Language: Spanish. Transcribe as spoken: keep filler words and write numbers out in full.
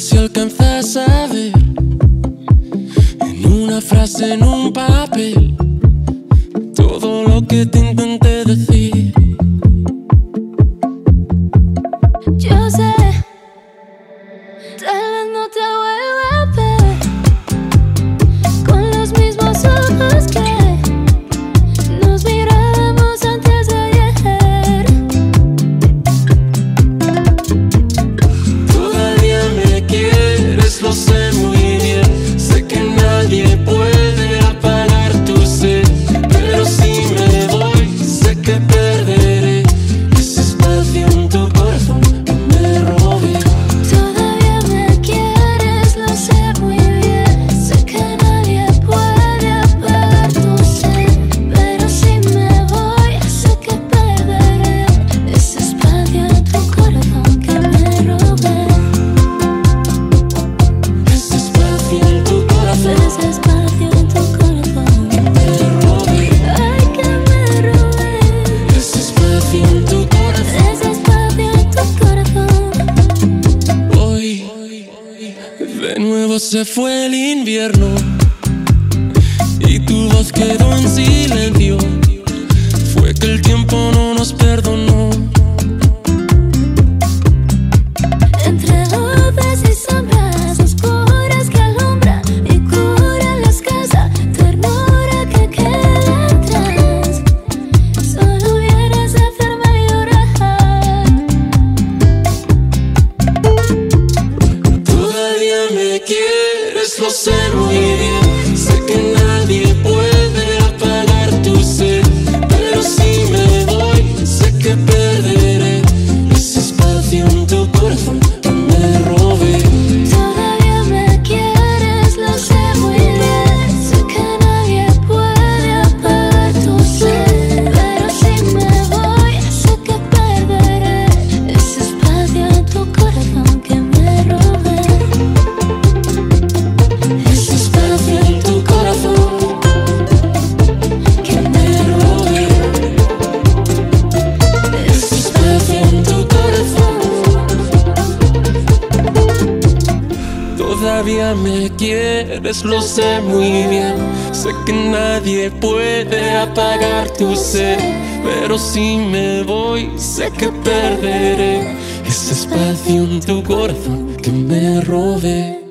si alcanzas a ver en una frase, en un papel, todo lo que te intenté decir. Yo sé, tal vez no te vuelva a ver con los mismos ojos que nos mirábamos antes de ayer. Todavía me quieres, lo sé muy bien. Sé que nadie puede apagar tu sed, pero si me voy, sé que perderé ese espacio en tu corazón que me robé. Todavía me quieres, lo sé muy bien. Sé que nadie puede apagar tu sed, pero si me voy, sé que perderé ese espacio en tu corazón que me robé. Ese espacio en tu corazón Ese espacio en tu corazón que me robé. ay, que me robé. Ese espacio en tu corazón. Ese espacio en tu corazón. Hoy de nuevo se fue el invierno y tu voz quedó en silencio. Fue que el tiempo no nos perdonó. Entre luces y sombras oscuras que alumbran y curan la escasa ternura que queda atrás. Solo vienes a hacerme llorar. Todavía me quieres, lo sé muy bien. Sé que nadie puede apagar tu sed, pero si me voy, sé que perderé ese espacio en tu corazón que me robé. Todavía me quieres, lo sé muy bien. Sé que nadie puede apagar tu sed, pero si me voy, sé que perderé ese espacio en tu corazón que me robé. Ese espacio en tu corazón que me robé. Ese espacio en tu corazón. Todavía me quieres, lo sé muy bien. Sé que nadie puede apagar tu sed, pero si me voy, sé que perderé ese espacio en tu corazón que me robé.